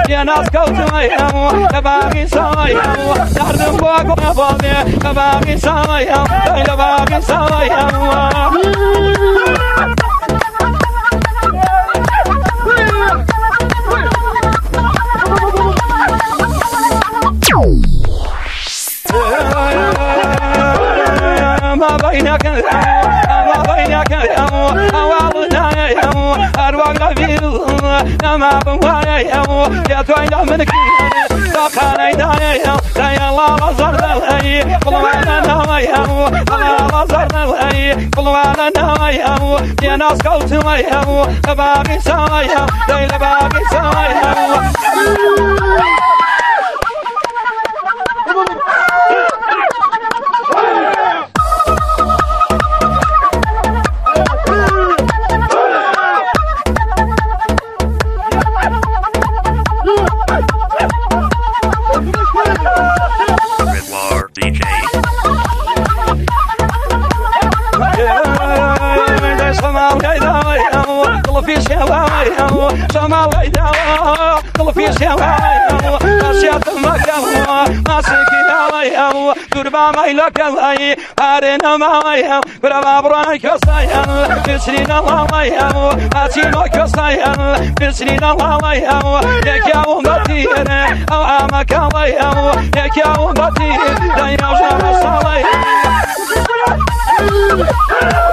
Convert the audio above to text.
يا ناس كوتويهم باقي سوايهم دردم بوق وفاضي باقي سوايهم باقي سوايهم ما بينك أوالنا أرواقنا فيه ما بوايا يا توينا منك دخاني دايا دايا الله لزرنا لي قلوانا نوايا الله لزرنا لي قلوانا نوايا يا ناس قلتوايا باقي سوايا دايلا باقي سوايا في سوايا سما ويدا كل في سوايا نسيت المكان ما سكنا ويا قربا ما لك ويا أرنا ما ويا قربا براك صايا بسرنا ويا أتينا كصايا بسرنا ويا يك يا ومتير أو أمك ويا يك يا ومتير لا يوجد صايا